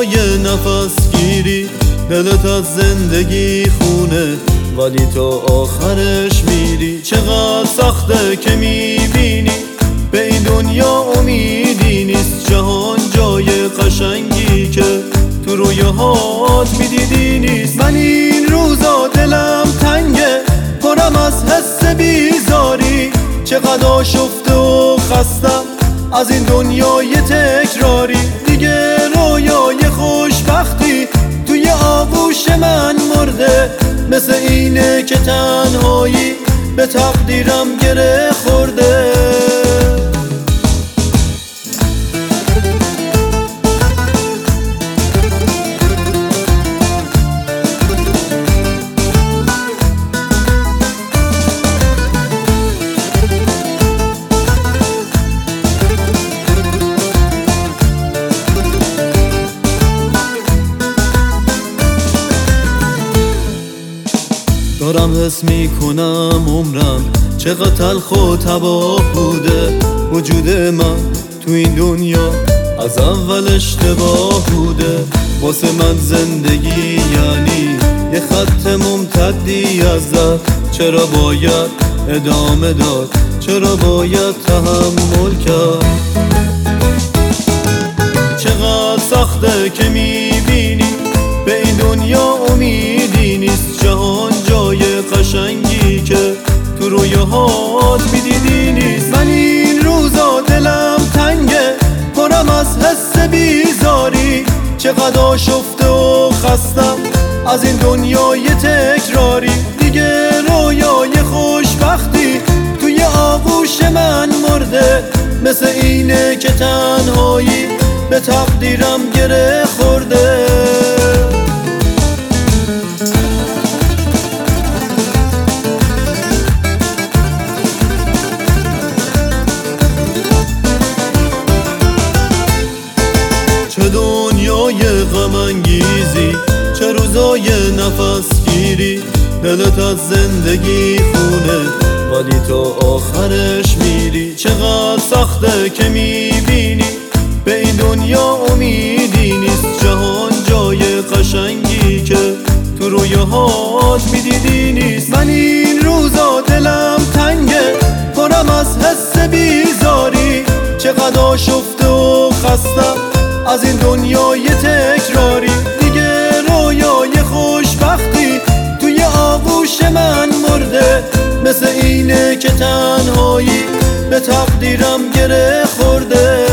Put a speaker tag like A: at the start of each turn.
A: دنیای نفس گیری، دلت از زندگی خونه ولی تو آخرش میری. چقدر سخته که میبینی به این دنیا امیدی نیست، جهان جای قشنگی که تو رویاهات میدیدی نیست. من این روزا دلم تنگه، پرم از حس بیزاری، چقدر آشفته و خستم از این دنیای تکراری. دیگه رویای خوشبختی توی آغوش من مرده، مثل اینه که تنهایی به تقدیرم گره خورده. دارم حس میکنم عمرم چقدر تلخ و تباه بوده، وجود من تو این دنیا از اول اشتباه بوده. واسه من زندگی یعنی یه خط ممتدی از در، چرا باید ادامه داد، چرا باید تحمل کرد. چقدر سخته که میبینی به این دنیا امیدی نیست، جهان جای قشنگی که تو رویاهات میدیدی نیست. من این روزا دلم تنگه، پرم از حس بیزاری، چقدر آشفته و خستم از این دنیای تکراری. دیگه رویای خوشبختی توی آغوش من مرده، مثل اینه که تنهایی به تقدیرم گره خورده. چه دنیای غم انگیزی، چه روزای نفس گیری، دلت از زندگی خونه ولی تو آخرش میری. چقدر سخته که میبینی به این دنیا امیدی نیست، جهان جای قشنگی که تو رویاهات میدیدی نیست. من این روزا دلم تنگه، پرم از حس بیزاری، چقدر آشفته و خستم از این دنیای تکراری. دیگه رویای خوشبختی توی آغوش من مرده، مثل اینه که تنهایی به تقدیرم گره خورده.